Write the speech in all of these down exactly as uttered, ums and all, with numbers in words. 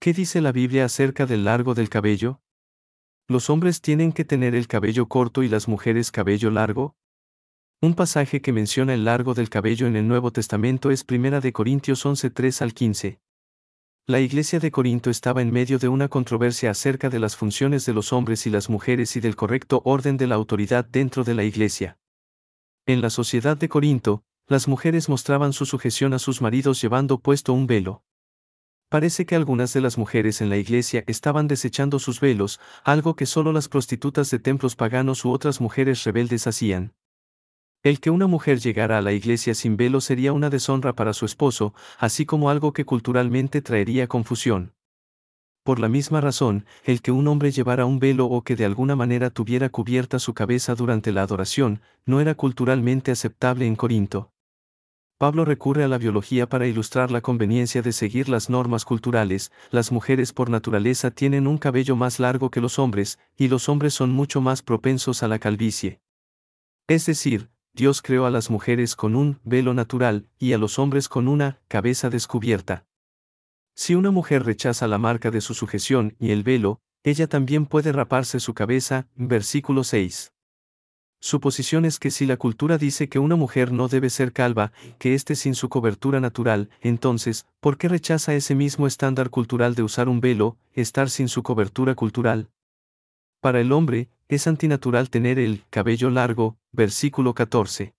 ¿Qué dice la Biblia acerca del largo del cabello? ¿Los hombres tienen que tener el cabello corto y las mujeres cabello largo? Un pasaje que menciona el largo del cabello en el Nuevo Testamento es Primera de Corintios once tres al quince. La iglesia de Corinto estaba en medio de una controversia acerca de las funciones de los hombres y las mujeres y del correcto orden de la autoridad dentro de la iglesia. En la sociedad de Corinto, las mujeres mostraban su sujeción a sus maridos llevando puesto un velo. Parece que algunas de las mujeres en la iglesia estaban desechando sus velos, algo que solo las prostitutas de templos paganos u otras mujeres rebeldes hacían. El que una mujer llegara a la iglesia sin velo sería una deshonra para su esposo, así como algo que culturalmente traería confusión. Por la misma razón, el que un hombre llevara un velo o que de alguna manera tuviera cubierta su cabeza durante la adoración, no era culturalmente aceptable en Corinto. Pablo recurre a la biología para ilustrar la conveniencia de seguir las normas culturales. Las mujeres por naturaleza tienen un cabello más largo que los hombres, y los hombres son mucho más propensos a la calvicie. Es decir, Dios creó a las mujeres con un velo natural, y a los hombres con una cabeza descubierta. Si una mujer rechaza la marca de su sujeción y el velo, ella también puede raparse su cabeza. Versículo seis. Su posición es que si la cultura dice que una mujer no debe ser calva, que esté sin su cobertura natural, entonces, ¿por qué rechaza ese mismo estándar cultural de usar un velo, estar sin su cobertura cultural? Para el hombre, es antinatural tener el cabello largo. Versículo catorce.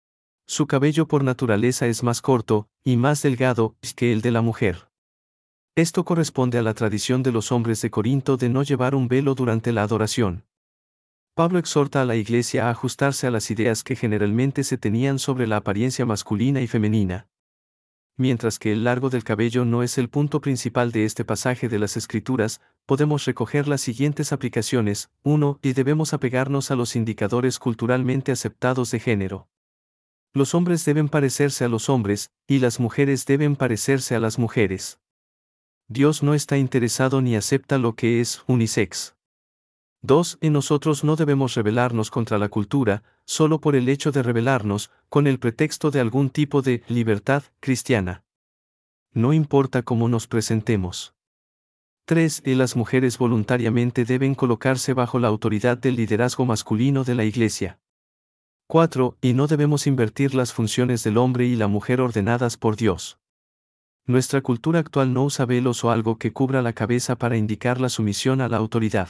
Su cabello por naturaleza es más corto, y más delgado, que el de la mujer. Esto corresponde a la tradición de los hombres de Corinto de no llevar un velo durante la adoración. Pablo exhorta a la iglesia a ajustarse a las ideas que generalmente se tenían sobre la apariencia masculina y femenina. Mientras que el largo del cabello no es el punto principal de este pasaje de las Escrituras, podemos recoger las siguientes aplicaciones. uno. Y debemos apegarnos a los indicadores culturalmente aceptados de género. Los hombres deben parecerse a los hombres, y las mujeres deben parecerse a las mujeres. Dios no está interesado ni acepta lo que es unisex. dos. En nosotros no debemos rebelarnos contra la cultura, solo por el hecho de rebelarnos, con el pretexto de algún tipo de libertad cristiana. No importa cómo nos presentemos. tres. Y las mujeres voluntariamente deben colocarse bajo la autoridad del liderazgo masculino de la iglesia. cuatro. Y no debemos invertir las funciones del hombre y la mujer ordenadas por Dios. Nuestra cultura actual no usa velos o algo que cubra la cabeza para indicar la sumisión a la autoridad.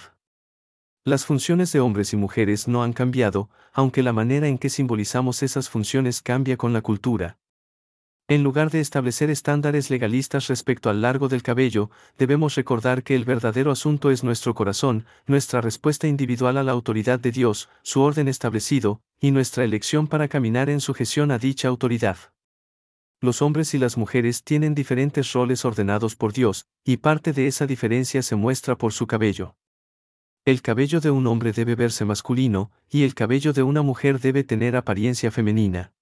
Las funciones de hombres y mujeres no han cambiado, aunque la manera en que simbolizamos esas funciones cambia con la cultura. En lugar de establecer estándares legalistas respecto al largo del cabello, debemos recordar que el verdadero asunto es nuestro corazón, nuestra respuesta individual a la autoridad de Dios, su orden establecido, y nuestra elección para caminar en sujeción a dicha autoridad. Los hombres y las mujeres tienen diferentes roles ordenados por Dios, y parte de esa diferencia se muestra por su cabello. El cabello de un hombre debe verse masculino, y el cabello de una mujer debe tener apariencia femenina.